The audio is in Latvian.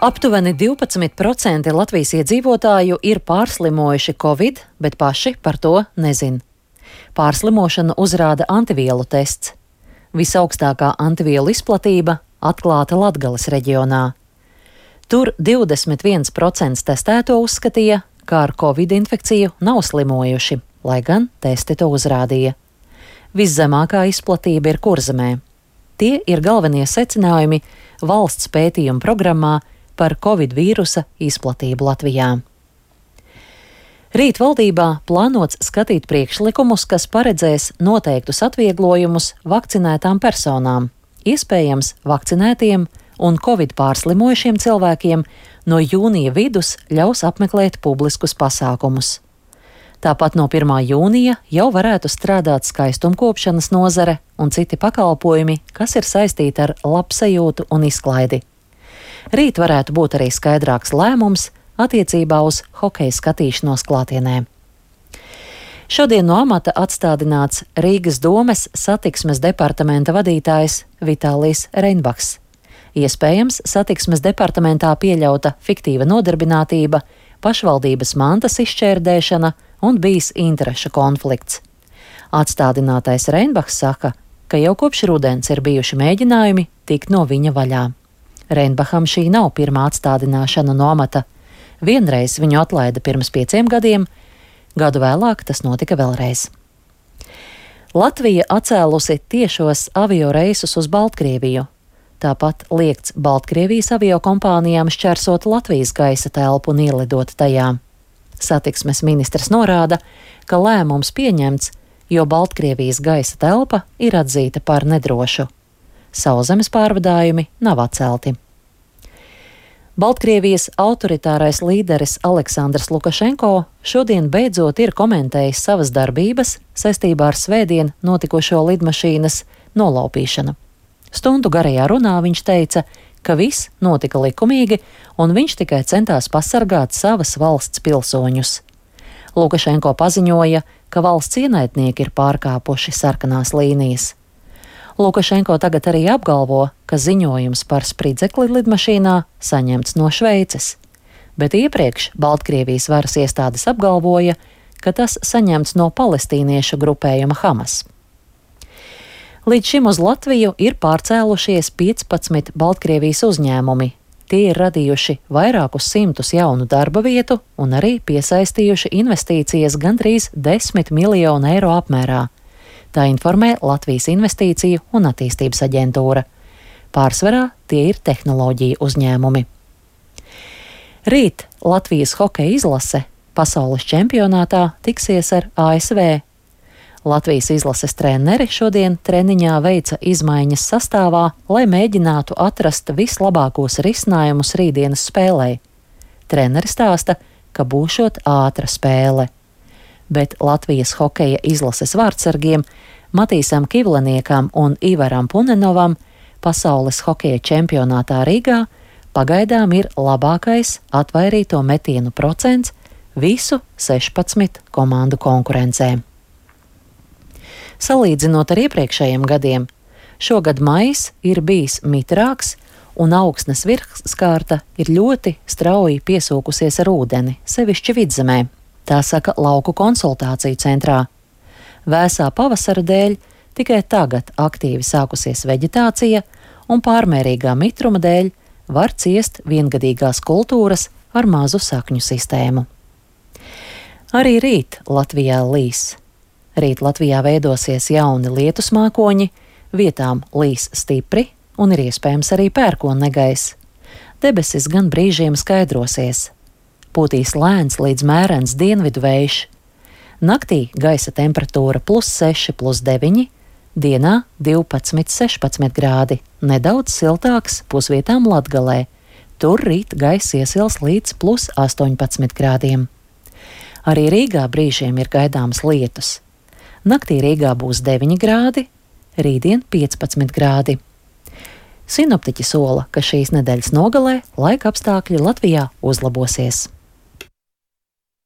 Aptuveni 12% Latvijas iedzīvotāju ir pārslimojuši Covid, bet paši par to nezin. Pārslimošanu uzrāda antivielu tests. Visaugstākā antivielu izplatība atklāta Latgales reģionā. Tur 21% testēto uzskatīja, ka ar Covid infekciju nav slimojuši, lai gan testi to uzrādīja. Viszemākā izplatība ir Kurzemē. Tie ir galvenie secinājumi valsts pētījuma programmā par Covid vīrusa izplatību Latvijā. Rīt valdībā plānots skatīt priekšlikumus, kas paredzēs noteiktus atvieglojumus vakcinētām personām, iespējams vakcinētiem un Covid pārslimojušiem cilvēkiem no jūnija vidus ļaus apmeklēt publiskus pasākumus. Tāpat no 1. jūnija jau varētu strādāt skaistumkopšanas nozare un citi pakalpojumi, kas ir saistīti ar labsajūtu un izklaidi. Rīt varētu būt arī skaidrāks lēmums attiecībā uz hokeja skatīšanos klātienē. Šodien no amata atstādināts Rīgas domes satiksmes departamenta vadītājs Vitālijs Reinbachs. Iespējams, satiksmes departamentā pieļauta fiktīva nodarbinātība, pašvaldības mantas izšķērdēšana un bijis interešu konflikts. Atstādinātais Reinbachs saka, ka jau kopš rudens ir bijuši mēģinājumi tikt no viņa vaļā. Reinbacham šī nav pirmā atstādināšana no amata. Vienreiz viņu atlaida pirms 5 gadiem, gadu vēlāk tas notika vēlreiz. Latvija atcēlusi tiešos avio reisus uz Baltkrieviju. Tāpat liegts Baltkrievijas aviokompānijām šķērsot Latvijas gaisa telpu un ielidot tajā. Satiksmes ministrs norāda, ka lēmums pieņemts, jo Baltkrievijas gaisa telpa ir atzīta par nedrošu. Sauszemes pārvadājumi nav atcelti. Baltkrievijas autoritārais līderis Aleksandrs Lukašenko šodien beidzot ir komentējis savas darbības saistībā ar svētdien notikušo lidmašīnas nolaupīšanu. Stundu garajā runā viņš teica, ka viss notika likumīgi un viņš tikai centās pasargāt savas valsts pilsoņus. Lukašenko paziņoja, ka valsts ienaidnieki ir pārkāpuši sarkanās līnijas. Lukašenko tagad arī apgalvo, ka ziņojums par spridzekli lidmašīnā saņemts no Šveices, bet iepriekš Baltkrievijas varas iestādes apgalvoja, ka tas saņemts no palestīniešu grupējuma Hamas. Līdz šim uz Latviju ir pārcēlušies 15 Baltkrievijas uzņēmumi. Tie ir radījuši vairākus simtus jaunu darba vietu un arī piesaistījuši investīcijas gandrīz 10 miljonu eiro apmērā. Tā informē Latvijas Investīciju un attīstības aģentūra. Pārsvarā tie ir tehnoloģiju uzņēmumi. Rīt Latvijas hokeja izlase pasaules čempionātā tiksies ar ASV. Latvijas izlases treneri šodien treniņā veica izmaiņas sastāvā, lai mēģinātu atrast vislabākos risinājumus rītdienas spēlei. Treneri stāsta, ka būšot ātra spēle. Bet Latvijas hokeja izlases vārdsargiem Matīsam Kivleniekam un Ivaram Punenovam pasaules hokeja čempionātā Rīgā pagaidām ir labākais atvairīto metienu procents visu 16 komandu konkurencē. Salīdzinot ar iepriekšējiem gadiem, šogad maijs ir bijis mitrāks un augsnes virsskārta ir ļoti strauji piesūkusies ar ūdeni, sevišķi Vidzemē. Tā saka Lauku konsultāciju centrā. Vēsā pavasara dēļ tikai tagad aktīvi sākusies veģetācija un pārmērīgā mitruma dēļ var ciest viengadīgās kultūras ar mazu sakņu sistēmu. Arī rīt Latvijā līs. Rīt Latvijā veidosies jauni lietus mākoņi, vietām līs stipri un ir iespējams arī pērkonnegaiss. Debesis gan brīžiem skaidrosies. Pūtīs lēns līdz mērens dienvidu vējš. Naktī gaisa temperatūra +6, +9, dienā 12–16 grādi, nedaudz siltāks pusvietām Latgalē. Tur rīt gaisa iesils līdz +18 grādiem. Arī Rīgā brīžiem ir gaidāms lietus. Naktī Rīgā būs 9 grādi, rītdien 15 grādi. Sinoptiķi sola, ka šīs nedēļas nogalē laika apstākļi Latvijā uzlabosies.